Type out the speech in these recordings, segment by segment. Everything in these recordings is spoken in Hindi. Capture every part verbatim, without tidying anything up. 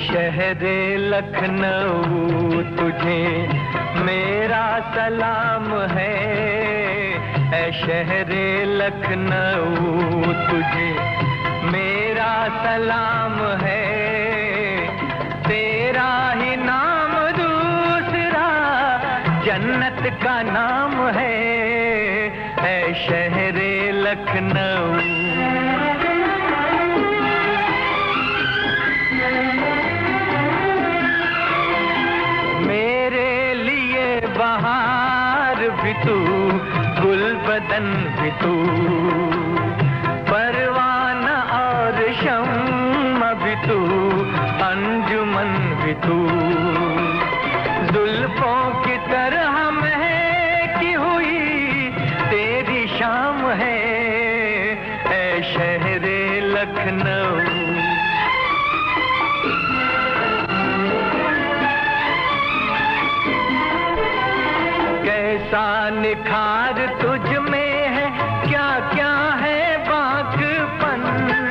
शहरे लखनऊ तुझे मेरा सलाम है, ऐ शहरे लखनऊ तुझे मेरा सलाम है। तेरा ही नाम दूसरा जन्नत का नाम है, ऐ शहरे लखनऊ। बहार भी तू, गुलबदन भी तू, परवाना और शम्मा भी तू, अंजुमन भी तू, जुल्फों की तरह महकी हुई तेरी शाम है, ऐ शहरे लखनऊ। कैसा निखार तुझ में है, क्या क्या है बाकपन,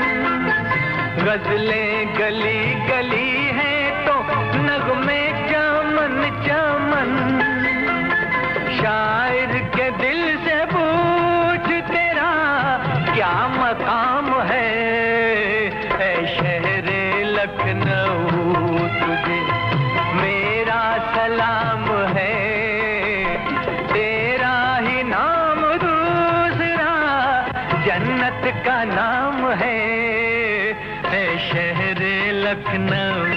गजलें गली गली है तो नगमे चमन चमन। शायर के दिल से पूछ तेरा क्या मकाम है, ऐ शहरे लखनऊ तुझे मेरा सलाम है। जन्नत का नाम है, ऐ शहरे लखनऊ।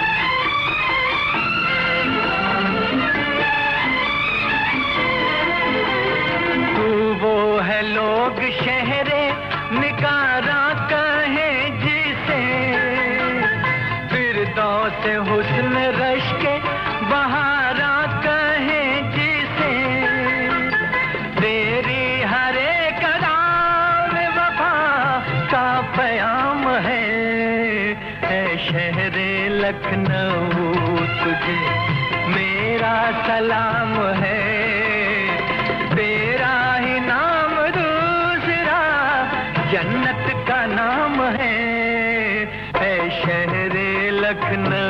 तू वो है लोग शहरे निकारा कहे जिसे, फिरदौस से हुस्न रश के बहारा कहे जिसे। तेरी हरे पयाम है, ऐ शहरे लखनऊ तुझे मेरा सलाम है। तेरा ही नाम दूसरा जन्नत का नाम है, ऐ शहरे लखनऊ।